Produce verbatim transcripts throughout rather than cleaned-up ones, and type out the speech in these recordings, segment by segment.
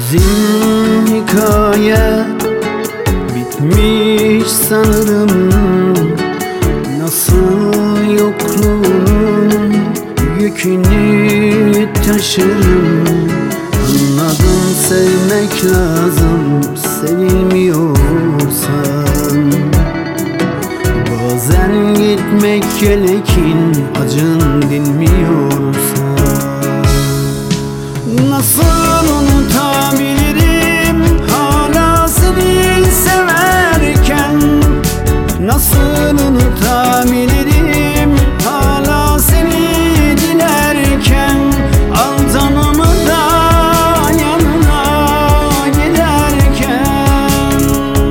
Bizim hikaye bitmiş sanırım. Nasıl yokluğun yükünü taşırım. Anladım, sevmek lazım sevilmiyorsan. Bazen gitmek gerekin acın dinmiyorsa. Nasıl unutabilirim hala seni severken? Nasıl unutabilirim hala seni dilerken? Al canımı da yanına giderken.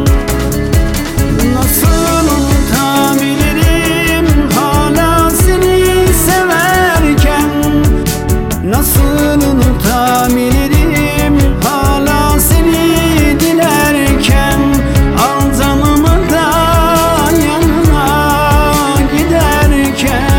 Nasıl unutabilirim hala seni severken? Nasıl unutabilirim hala seni dilerken? Al canımı da yanına giderken.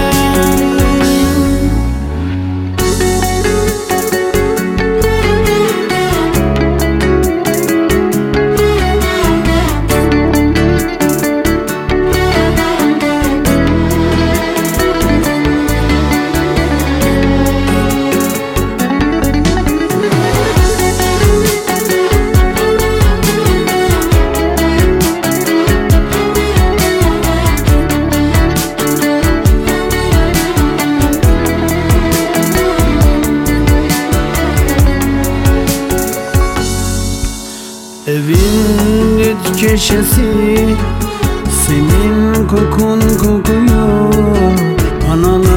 Evin düz köşesi senin kokun kokuyor. Analar